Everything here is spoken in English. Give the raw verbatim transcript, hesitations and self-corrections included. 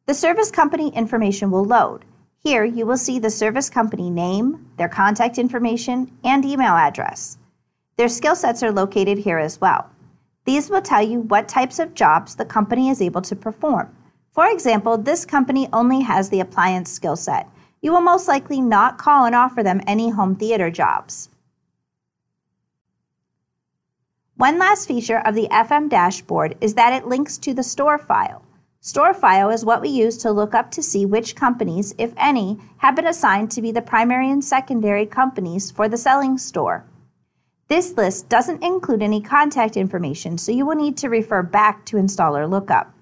The service company information will load. Here you will see the service company name, their contact information, and email address. Their skill sets are located here as well. These will tell you what types of jobs the company is able to perform. For example, this company only has the appliance skill set. You will most likely not call and offer them any home theater jobs. One last feature of the F M dashboard is that it links to the store file. Store file is what we use to look up to see which companies, if any, have been assigned to be the primary and secondary companies for the selling store. This list doesn't include any contact information, so you will need to refer back to Installer Lookup.